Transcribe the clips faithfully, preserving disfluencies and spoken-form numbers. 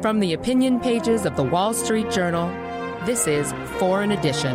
From the opinion pages of the Wall Street Journal, this is Foreign Edition.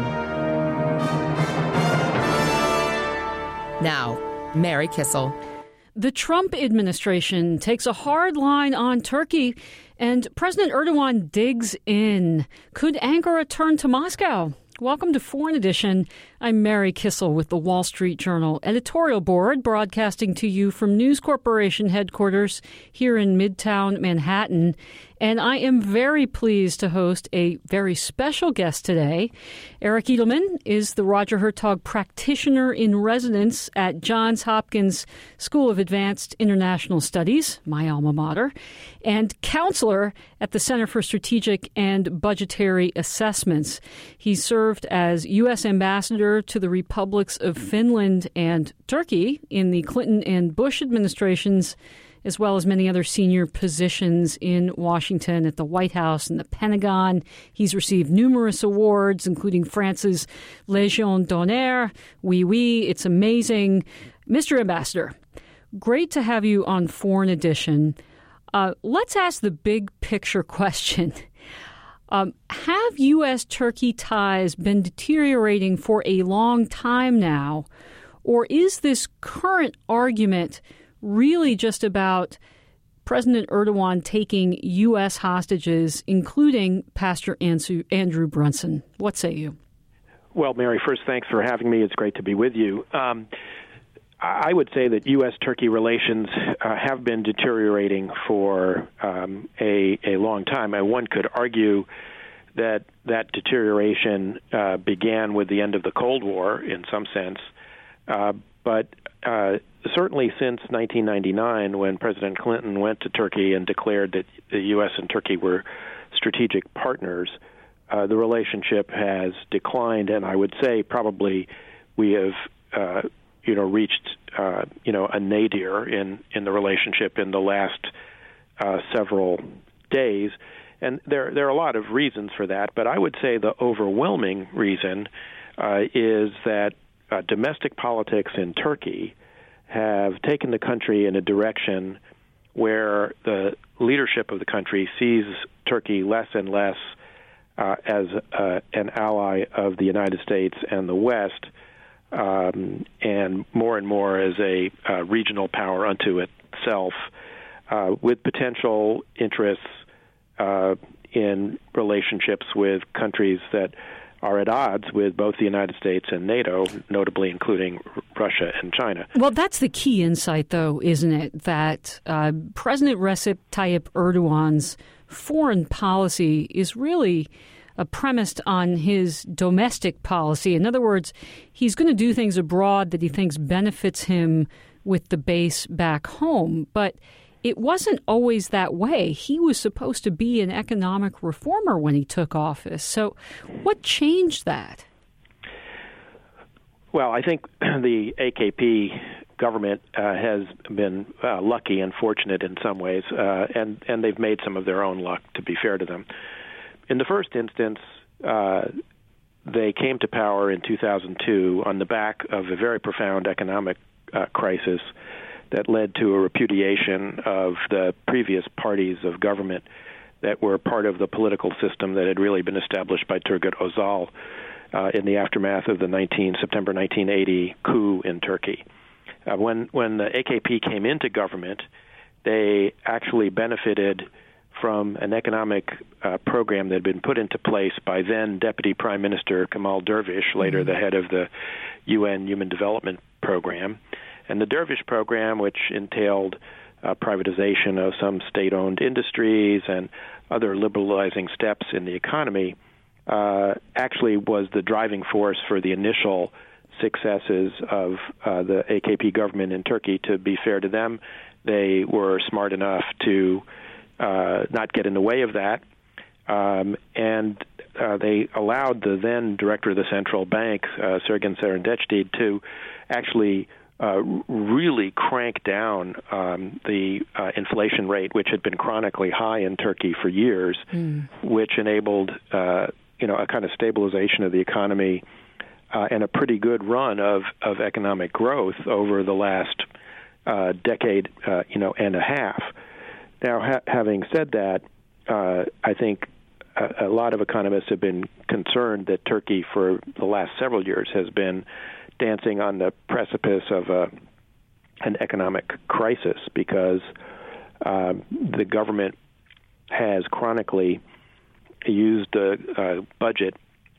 Now, Mary Kissel. The Trump administration takes a hard line on Turkey, and President Erdogan digs in. Could Ankara turn to Moscow? Welcome to Foreign Edition. I'm Mary Kissel with the Wall Street Journal editorial board, broadcasting to you from News Corporation headquarters here in Midtown Manhattan. And I am very pleased to host a very special guest today. Eric Edelman is the Roger Hertog Practitioner in Residence at Johns Hopkins School of Advanced International Studies, my alma mater, and counselor at the Center for Strategic and Budgetary Assessments. He served as U S ambassador to the republics of Finland and Turkey in the Clinton and Bush administrations, as well as many other senior positions in Washington at the White House and the Pentagon. He's received numerous awards, including France's Légion d'honneur. Oui, oui, it's amazing. Mister Ambassador, great to have you on Foreign Edition. Uh, let's ask the big picture question. Um, have U S Turkey ties been deteriorating for a long time now, or is this current argument really just about President Erdogan taking U S hostages, including Pastor Andrew Brunson? What say you? Well, Mary, first, thanks for having me. It's great to be with you. Um, I would say that U S Turkey relations uh, have been deteriorating for um, a, a long time. And one could argue that that deterioration uh, began with the end of the Cold War in some sense. Uh, but uh, certainly since nineteen ninety-nine, when President Clinton went to Turkey and declared that the U S and Turkey were strategic partners, uh, the relationship has declined. And I would say probably we have uh, you know, reached, uh, you know, a nadir in, in the relationship in the last uh, several days. And there, there are a lot of reasons for that, but I would say the overwhelming reason uh, is that uh, domestic politics in Turkey have taken the country in a direction where the leadership of the country sees Turkey less and less uh, as uh, an ally of the United States and the West, Um, and more and more as a uh, regional power unto itself, uh, with potential interests uh, in relationships with countries that are at odds with both the United States and NATO, notably including Russia and China. Well, that's the key insight, though, isn't it, that uh, President Recep Tayyip Erdogan's foreign policy is really Uh, premised on his domestic policy. In other words, he's going to do things abroad that he thinks benefits him with the base back home. But it wasn't always that way. He was supposed to be an economic reformer when he took office. So what changed that? Well, I think the A K P government uh, has been uh, lucky and fortunate in some ways, uh, and, and they've made some of their own luck, to be fair to them. In the first instance, uh, they came to power in two thousand two on the back of a very profound economic uh, crisis that led to a repudiation of the previous parties of government that were part of the political system that had really been established by Turgut Özal uh, in the aftermath of the September nineteen eighty coup in Turkey. Uh, when, when the A K P came into government, they actually benefited from an economic uh, program that had been put into place by then Deputy Prime Minister Kemal Dervish, later mm-hmm. the head of the U N Human Development Program. And the Dervish program, which entailed uh, privatization of some state-owned industries and other liberalizing steps in the economy, uh, actually was the driving force for the initial successes of uh, the A K P government in Turkey. To be fair to them, they were smart enough to Uh, not get in the way of that, um, and uh, they allowed the then director of the central bank, uh, Sergen Serendechty, to actually uh, really crank down um, the uh, inflation rate, which had been chronically high in Turkey for years, mm. which enabled uh, you know a kind of stabilization of the economy uh, and a pretty good run of, of economic growth over the last uh, decade, uh, you know, and a half. Now, ha- having said that, uh, I think a, a lot of economists have been concerned that Turkey, for the last several years, has been dancing on the precipice of a, an economic crisis because uh, the government has chronically used the uh, budget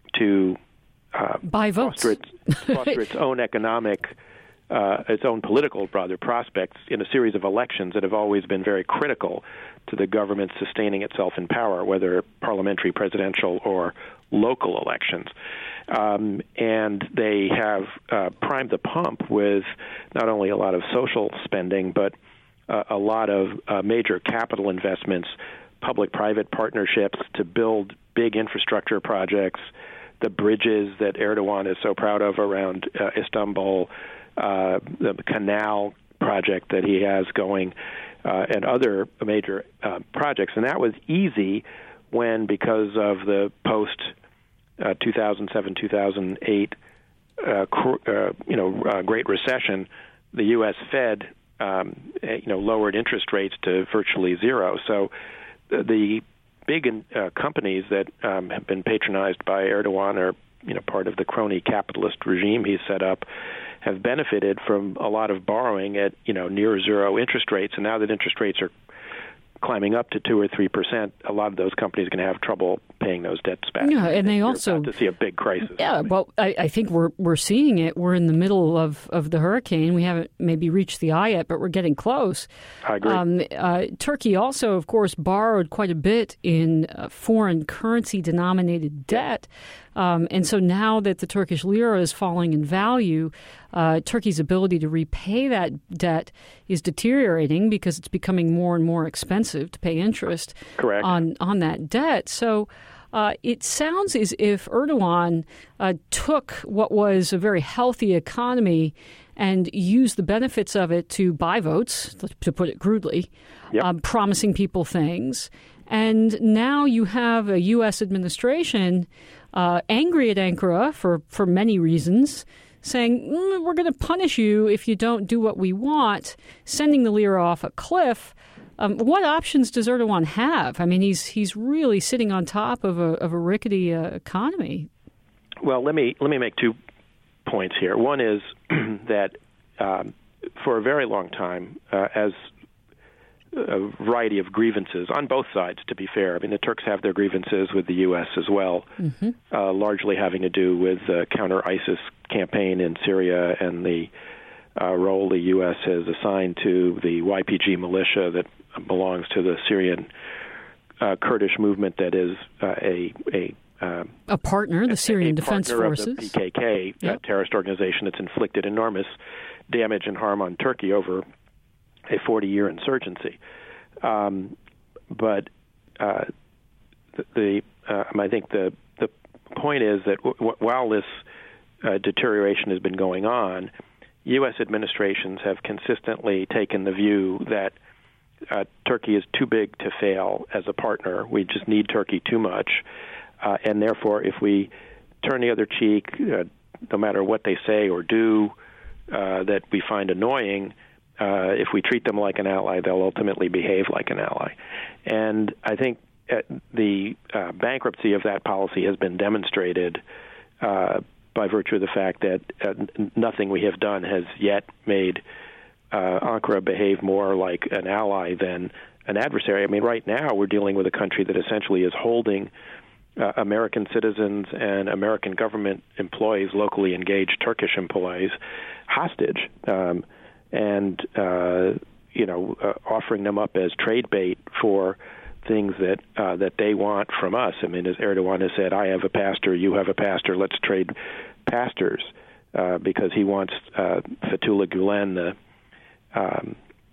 to uh, buy votes, foster its, foster its own economic, uh, its own political, rather, prospects in a series of elections that have always been very critical to the government sustaining itself in power, whether parliamentary, presidential, or local elections. Um, and they have uh, primed the pump with not only a lot of social spending, but uh, a lot of uh, major capital investments, public-private partnerships to build big infrastructure projects, the bridges that Erdogan is so proud of around uh, Istanbul, uh, the canal project that he has going, uh, and other major uh, projects. And that was easy when, because of the post uh, two thousand seven, two thousand eight, uh, cr- uh, you know, uh, Great Recession, the U S Fed, um, you know, lowered interest rates to virtually zero. So the big uh, companies that um, have been patronized by Erdogan, or you know, part of the crony capitalist regime he's set up, have benefited from a lot of borrowing at you know near zero interest rates. And now that interest rates are climbing up to two or three percent, a lot of those companies are going to have trouble paying those debts back. Yeah, and they also about to see a big crisis. Yeah, well, I, I think we're we're seeing it. We're in the middle of, of the hurricane. We haven't maybe reached the eye yet, but we're getting close. I agree. Um, uh, Turkey also, of course, borrowed quite a bit in uh, foreign currency denominated debt. Um, and so now that the Turkish lira is falling in value, uh, Turkey's ability to repay that debt is deteriorating because it's becoming more and more expensive to pay interest Correct. on on that debt. So uh, it sounds as if Erdogan uh, took what was a very healthy economy and used the benefits of it to buy votes, to put it crudely, yep. um, promising people things. And now you have a U S administration uh, angry at Ankara for, for many reasons, saying, mm, we're going to punish you if you don't do what we want, sending the lira off a cliff. Um, what options does Erdogan have? I mean, he's he's really sitting on top of a of a rickety uh, economy. Well, let me let me make two points here. One is that um, for a very long time, uh, as a variety of grievances on both sides, to be fair. I mean, the Turks have their grievances with the U S as well, mm-hmm. uh, largely having to do with the counter-ISIS campaign in Syria and the uh, role the U S has assigned to the Y P G militia that belongs to the Syrian uh, Kurdish movement that is uh, a a uh, a partner, the Syrian Defense Forces, of the P K K, yep. a terrorist organization that's inflicted enormous damage and harm on Turkey over a forty-year insurgency. Um, but uh, the, the uh, I think the the point is that w- w- while this uh, deterioration has been going on, U S administrations have consistently taken the view that uh, Turkey is too big to fail as a partner. We just need Turkey too much, uh, and therefore, if we turn the other cheek, uh, no matter what they say or do, uh, that we find annoying. Uh, if we treat them like an ally, they'll ultimately behave like an ally. And I think uh, the uh, bankruptcy of that policy has been demonstrated uh, by virtue of the fact that uh, nothing we have done has yet made uh, Ankara behave more like an ally than an adversary. I mean, right now we're dealing with a country that essentially is holding uh, American citizens and American government employees, locally engaged Turkish employees, hostage. Um, and, uh, you know, uh, offering them up as trade bait for things that uh, that they want from us. I mean, as Erdogan has said, I have a pastor, you have a pastor, let's trade pastors, uh, because he wants uh, Fethullah Gulen, the, um,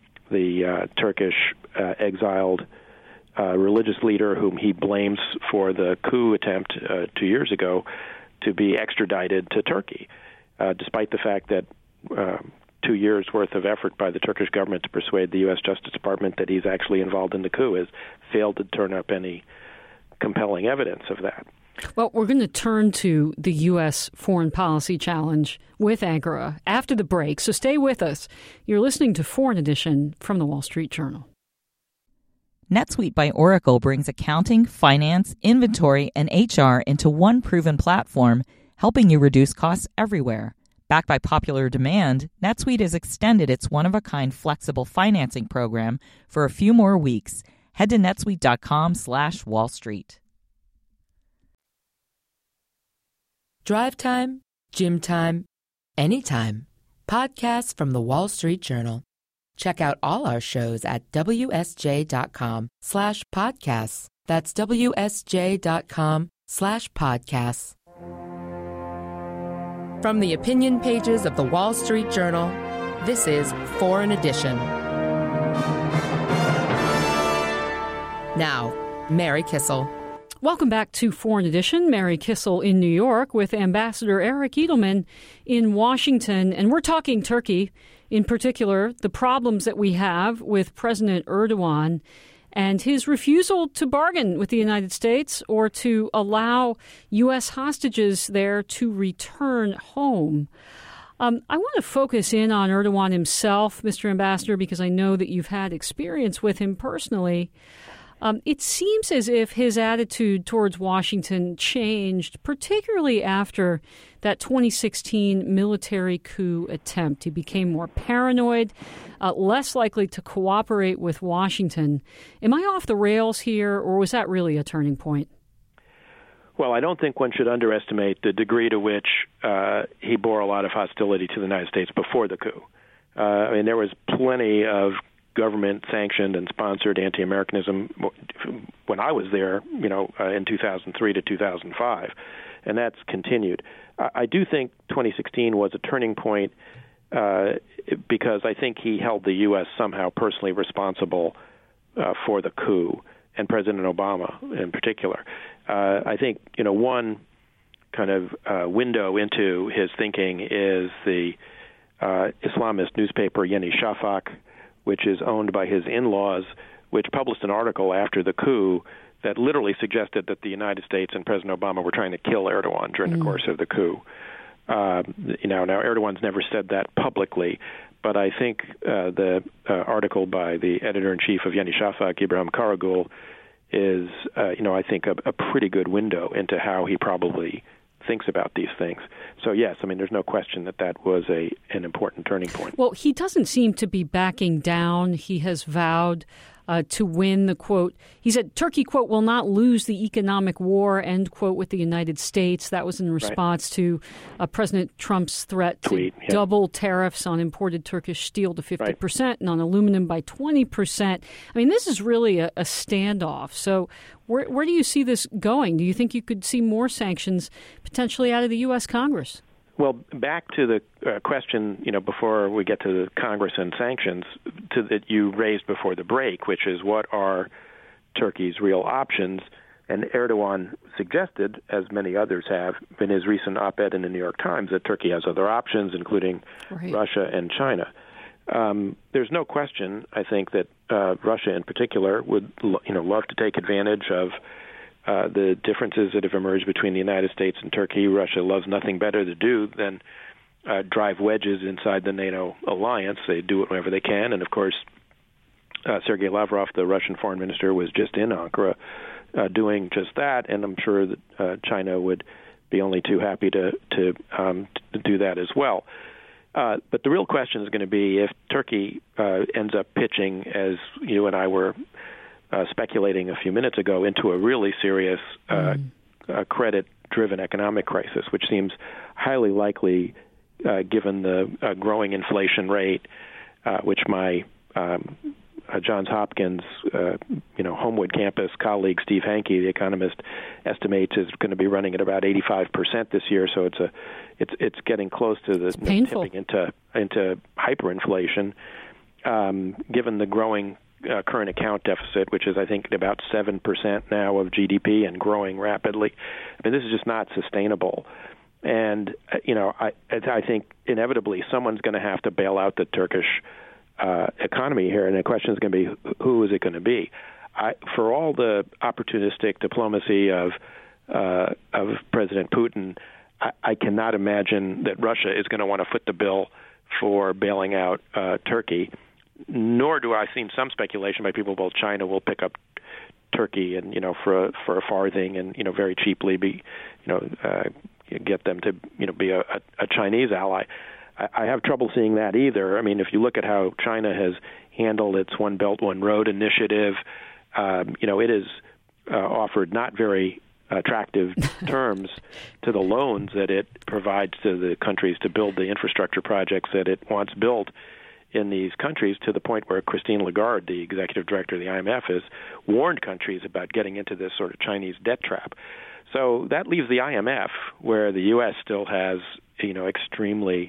the uh, Turkish uh, exiled uh, religious leader whom he blames for the coup attempt uh, two years ago, to be extradited to Turkey, uh, despite the fact that uh, two years' worth of effort by the Turkish government to persuade the U S Justice Department that he's actually involved in the coup has failed to turn up any compelling evidence of that. Well, we're going to turn to the U S foreign policy challenge with Ankara after the break, so stay with us. You're listening to Foreign Edition from the Wall Street Journal. NetSuite by Oracle brings accounting, finance, inventory, and H R into one proven platform, helping you reduce costs everywhere. Backed by popular demand, NetSuite has extended its one-of-a-kind flexible financing program for a few more weeks. Head to netsuite.com slash Wall Street. Drive time, gym time, anytime. Podcasts from the Wall Street Journal. Check out all our shows at WSJ.com slash podcasts. That's WSJ.com slash podcasts. From the opinion pages of the Wall Street Journal, this is Foreign Edition. Now, Mary Kissel. Welcome back to Foreign Edition. Mary Kissel in New York with Ambassador Eric Edelman in Washington. And we're talking Turkey, in particular, the problems that we have with President Erdogan and his refusal to bargain with the United States or to allow U S hostages there to return home. Um, I want to focus in on Erdogan himself, Mister Ambassador, because I know that you've had experience with him personally. Um, it seems as if his attitude towards Washington changed, particularly after that twenty sixteen military coup attempt. He became more paranoid, uh, less likely to cooperate with Washington. Am I off the rails here, or was that really a turning point? Well, I don't think one should underestimate the degree to which uh, he bore a lot of hostility to the United States before the coup. Uh, I mean, there was plenty of government-sanctioned and sponsored anti-Americanism when I was there, you know, uh, in two thousand three to two thousand five, and that's continued. I, I do think twenty sixteen was a turning point uh, because I think he held the U S somehow personally responsible uh, for the coup, and President Obama in particular. Uh, I think, you know, one kind of uh, window into his thinking is the uh, Islamist newspaper Yeni Shafak, which is owned by his in-laws, which published an article after the coup that literally suggested that the United States and President Obama were trying to kill Erdogan during mm. the course of the coup. Uh, you know, now Erdogan's never said that publicly, but I think uh, the uh, article by the editor-in-chief of Yeni Shafak, Ibrahim Karagul, is, uh, you know, I think a, a pretty good window into how he probably thinks about these things. So, yes, I mean, there's no question that that was a an important turning point. Well, he doesn't seem to be backing down. He has vowed uh, to win the, quote, he said, Turkey, quote, will not lose the economic war, end quote, with the United States. That was in response right. to uh, President Trump's threat Tweet, to yeah. double tariffs on imported Turkish steel to fifty percent right. and on aluminum by twenty percent. I mean, this is really a, a standoff. So where, where do you see this going? Do you think you could see more sanctions potentially out of the U S. Congress? Well, back to the uh, question, you know, before we get to the Congress and sanctions, to that you raised before the break, which is what are Turkey's real options? And Erdogan suggested, as many others have, in his recent op-ed in the New York Times, that Turkey has other options, including right. Russia and China. Um, there's no question, I think, that uh, Russia in particular would, you know, love to take advantage of Uh, the differences that have emerged between the United States and Turkey. Russia loves nothing better to do than uh, drive wedges inside the NATO alliance. They do it whenever they can. And, of course, uh, Sergei Lavrov, the Russian foreign minister, was just in Ankara uh, doing just that. And I'm sure that uh, China would be only too happy to, to, um, to do that as well. Uh, but the real question is going to be if Turkey uh, ends up pitching, as you and I were Uh, speculating a few minutes ago, into a really serious uh, mm. uh, credit-driven economic crisis, which seems highly likely uh, given the uh, growing inflation rate, uh, which my um, uh, Johns Hopkins, uh, you know, Homewood campus colleague Steve Hanke, the economist, estimates is going to be running at about eighty-five percent this year. So it's a, it's it's getting close to the tipping into into hyperinflation. Um, given the growing uh, current account deficit, which is I think about seven percent now of G D P and growing rapidly, I mean this is just not sustainable. And uh, you know, I I think inevitably someone's going to have to bail out the Turkish uh, economy here, and the question is going to be who is it going to be? I, for all the opportunistic diplomacy of uh, of President Putin, I, I cannot imagine that Russia is going to want to foot the bill for bailing out uh, Turkey. nor do I see some speculation by people, well, China will pick up Turkey and, you know, for a, for a farthing and, you know, very cheaply be, you know, uh, get them to, you know, be a, a Chinese ally. I, I have trouble seeing that either. I mean, if you look at how China has handled its One Belt, One Road initiative, um, you know, it has uh, offered not very attractive terms to the loans that it provides to the countries to build the infrastructure projects that it wants built in these countries, to the point where Christine Lagarde, the executive director of the I M F, has warned countries about getting into this sort of Chinese debt trap. So that leaves the I M F, where the U S still has, you know, extremely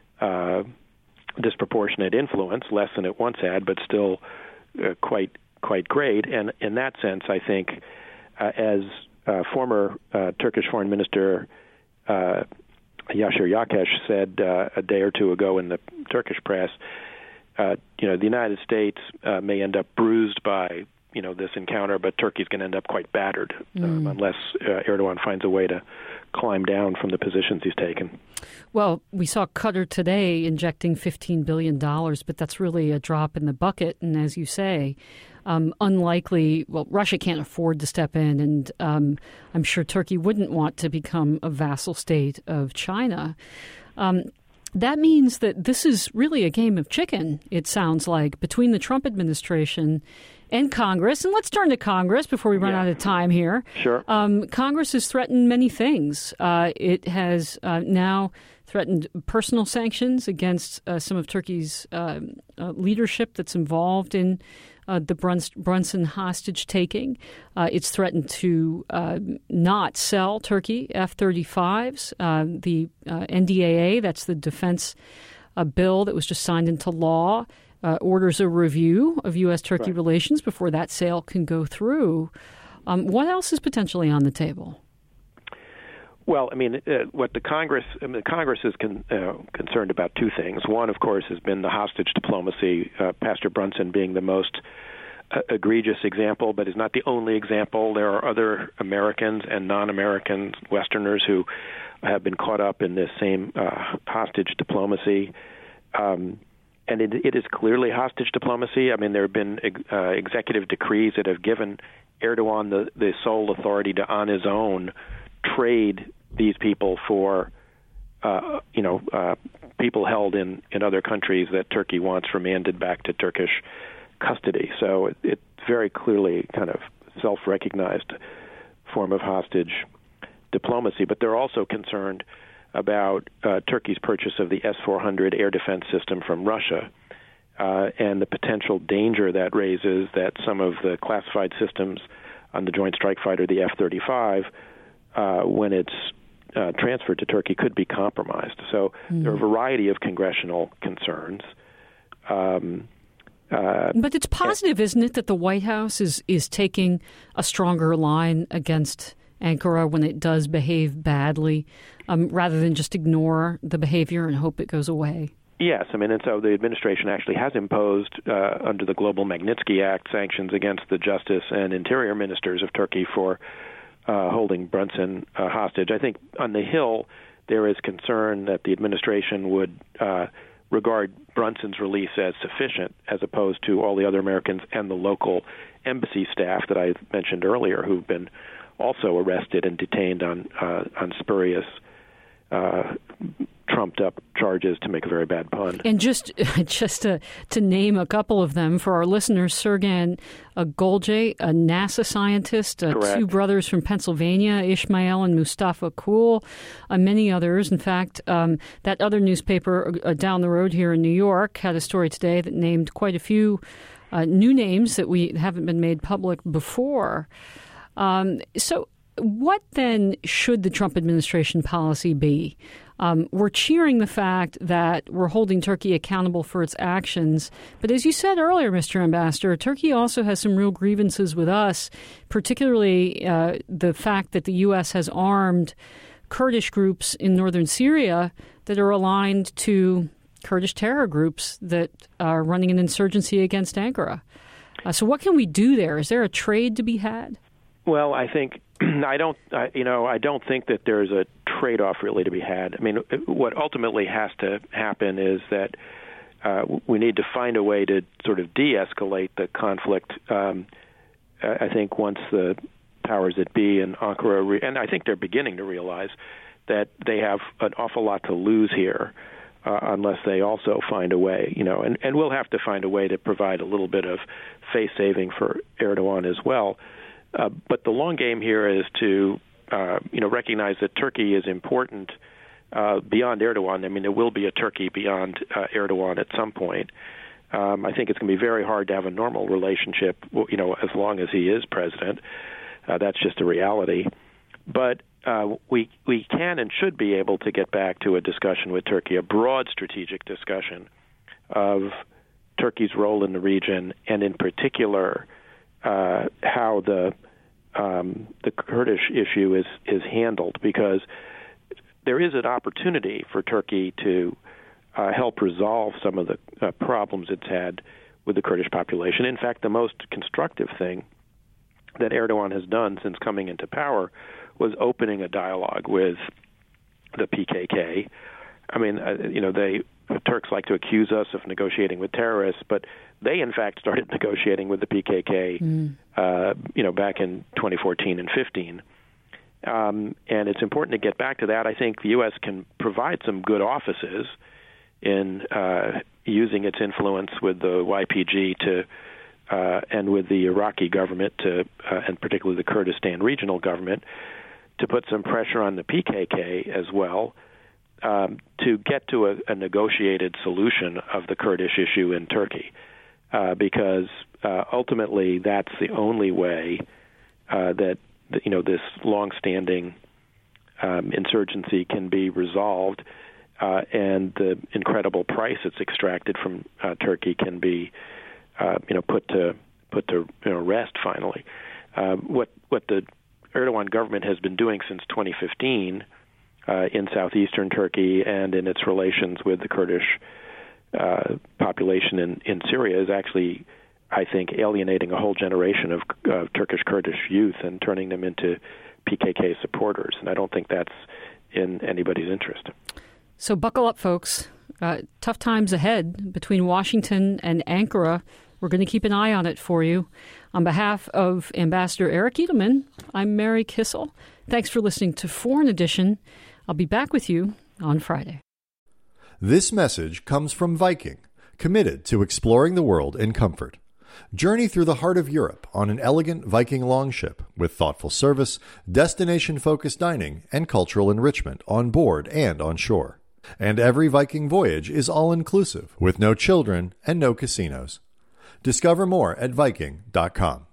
uh, disproportionate influence, less than it once had, but still uh, quite quite great. And in that sense, I think, uh, as uh, former uh, Turkish Foreign Minister uh, Yashir Yakesh said uh, a day or two ago in the Turkish press, uh, you know, the United States uh, may end up bruised by, you know, this encounter, but Turkey's going to end up quite battered mm. um, unless uh, Erdogan finds a way to climb down from the positions he's taken. Well, we saw Qatar today injecting fifteen billion dollars, but that's really a drop in the bucket. And as you say, um, unlikely, well, Russia can't afford to step in, and um, I'm sure Turkey wouldn't want to become a vassal state of China. Um, that means that this is really a game of chicken, it sounds like, between the Trump administration and Congress. And let's turn to Congress before we run yeah. out of time here. Sure. Um, Congress has threatened many things. Uh, it has uh, now threatened personal sanctions against uh, some of Turkey's uh, uh, leadership that's involved in uh, the Bruns- Brunson hostage taking. Uh, it's threatened to uh, not sell Turkey F thirty-fives. Uh, the uh, N D A A, that's the defense uh, bill that was just signed into law, Uh, orders a review of U S Turkey right. relations before that sale can go through. Um, what else is potentially on the table? Well, I mean, uh, what the Congress, I mean, the Congress is con, uh, concerned about two things. One, of course, has been the hostage diplomacy, uh, Pastor Brunson being the most uh, egregious example, but is not the only example. There are other Americans and non-Americans, Westerners, who have been caught up in this same uh, hostage diplomacy. Um And it, it is clearly hostage diplomacy. I mean, there have been uh, executive decrees that have given Erdogan the, the sole authority to, on his own, trade these people for, uh, you know, uh, people held in, in other countries that Turkey wants remanded back to Turkish custody. So it, it's very clearly kind of self-recognized form of hostage diplomacy. But they're also concerned about uh, Turkey's purchase of the S four hundred air defense system from Russia uh, and the potential danger that raises that some of the classified systems on the Joint Strike Fighter, the F thirty-five, uh, when it's uh, transferred to Turkey, could be compromised. So mm-hmm. there are a variety of congressional concerns. Um, uh, but it's positive, and, isn't it, that the White House is, is taking a stronger line against Ankara when it does behave badly, um, rather than just ignore the behavior and hope it goes away? Yes, I mean, and so the administration actually has imposed, uh, under the Global Magnitsky Act, sanctions against the Justice and Interior Ministers of Turkey for uh, holding Brunson uh, hostage. I think on the Hill there is concern that the administration would uh, regard Brunson's release as sufficient, as opposed to all the other Americans and the local embassy staff that I mentioned earlier, who've been also arrested and detained on uh, on spurious, uh, trumped-up charges, to make a very bad pun. And just just to, to name a couple of them for our listeners, Sergan Golje, a NASA scientist, uh, two brothers from Pennsylvania, Ishmael and Mustafa Kul, uh, many others. In fact, um, that other newspaper uh, down the road here in New York had a story today that named quite a few uh, new names that we haven't been made public before. Um, so what then should the Trump administration policy be? Um, we're cheering the fact that we're holding Turkey accountable for its actions. But as you said earlier, Mister Ambassador, Turkey also has some real grievances with us, particularly uh, the fact that the U S has armed Kurdish groups in northern Syria that are aligned to Kurdish terror groups that are running an insurgency against Ankara. Uh, so what can we do there? Is there a trade to be had? Well, I think I don't, I, you know, I don't think that there's a trade-off really to be had. I mean, what ultimately has to happen is that uh, we need to find a way to sort of de-escalate the conflict. Um, I think once the powers that be in Ankara, re- and I think they're beginning to realize that they have an awful lot to lose here uh, unless they also find a way, you know, and, and we'll have to find a way to provide a little bit of face saving for Erdogan as well. Uh, but the long game here is to, uh, you know, recognize that Turkey is important uh, beyond Erdogan. I mean, there will be a Turkey beyond uh, Erdogan at some point. Um, I think it's going to be very hard to have a normal relationship, you know, as long as he is president. Uh, that's just a reality. But uh, we we can and should be able to get back to a discussion with Turkey, a broad strategic discussion of Turkey's role in the region, and in particular uh, how the um, the Kurdish issue is is handled, because there is an opportunity for Turkey to uh, help resolve some of the uh, problems it's had with the Kurdish population. In fact, the most constructive thing that Erdogan has done since coming into power was opening a dialogue with the P K K. I mean, uh, you know, they the Turks like to accuse us of negotiating with terrorists, but they, in fact, started negotiating with the P K K, mm. uh, you know, back in twenty fourteen and fifteen. Um, and it's important to get back to that. I think the U S can provide some good offices in uh, using its influence with the Y P G to uh, and with the Iraqi government, to, uh, and particularly the Kurdistan regional government, to put some pressure on the P K K as well, um, to get to a, a negotiated solution of the Kurdish issue in Turkey, uh, because uh, ultimately that's the only way uh, that you know this long-standing um, insurgency can be resolved, uh, and the incredible price it's extracted from uh, Turkey can be uh, you know put to put to you know, rest finally. Uh, what what the Erdogan government has been doing since twenty fifteen uh, in southeastern Turkey and in its relations with the Kurdish uh, population in, in Syria is actually, I think, alienating a whole generation of uh, Turkish Kurdish youth and turning them into P K K supporters. And I don't think that's in anybody's interest. So buckle up, folks. Uh, tough times ahead between Washington and Ankara. We're going to keep an eye on it for you. On behalf of Ambassador Eric Edelman, I'm Mary Kissel. Thanks for listening to Foreign Edition. I'll be back with you on Friday. This message comes from Viking, committed to exploring the world in comfort. Journey through the heart of Europe on an elegant Viking longship with thoughtful service, destination-focused dining, and cultural enrichment on board and on shore. And every Viking voyage is all-inclusive, with no children and no casinos. Discover more at Viking dot com.